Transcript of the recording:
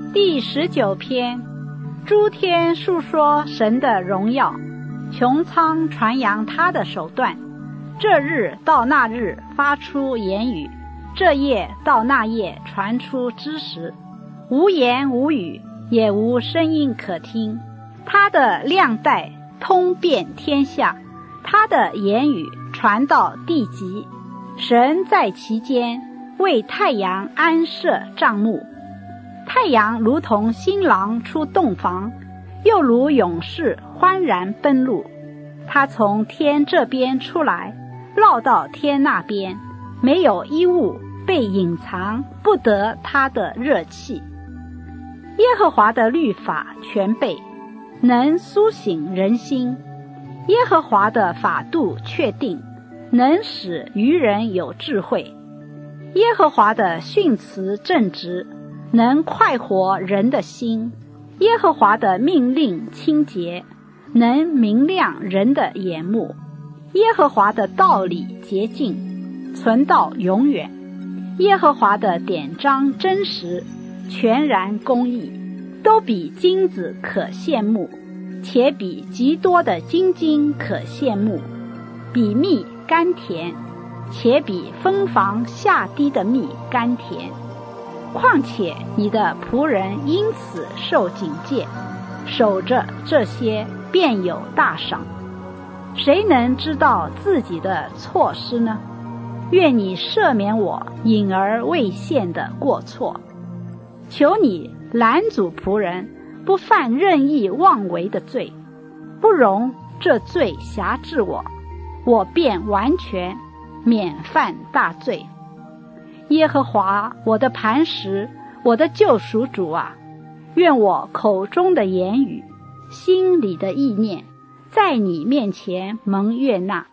第19篇，诸天述说神的荣耀，穹苍传扬他的手段。这日到那日发出言语，这夜到那夜传出知识，无言无语，也无声音可听。他的量带通遍天下，他的言语传到地极。神在其间，为太阳安设帐幕。太阳如同新郎出洞房，又如勇士欢然奔路。他从天这边出来，绕到天那边，没有一物被隐藏，不得他的热气。耶和华的律法全备，能苏醒人心。耶和华的法度确定，能使愚人有智慧。耶和华的训词正直，能快活人的心。耶和华的命令清洁，能明亮人的眼目。耶和华的道理洁净，存到永远。耶和华的典章真实，全然公义，都比金子可羡慕，且比极多的金金可羡慕，比蜜甘甜，且比蜂房下滴的蜜甘甜。况且你的仆人因此受警戒，守着这些便有大赏。谁能知道自己的错失呢？愿你赦免我隐而未现的过错。求你拦阻仆人不犯任意妄为的罪，不容这罪辖制我，我便完全免犯大罪。耶和华我的磐石，我的救赎主啊，愿我口中的言语，心里的意念，在你面前蒙悦纳。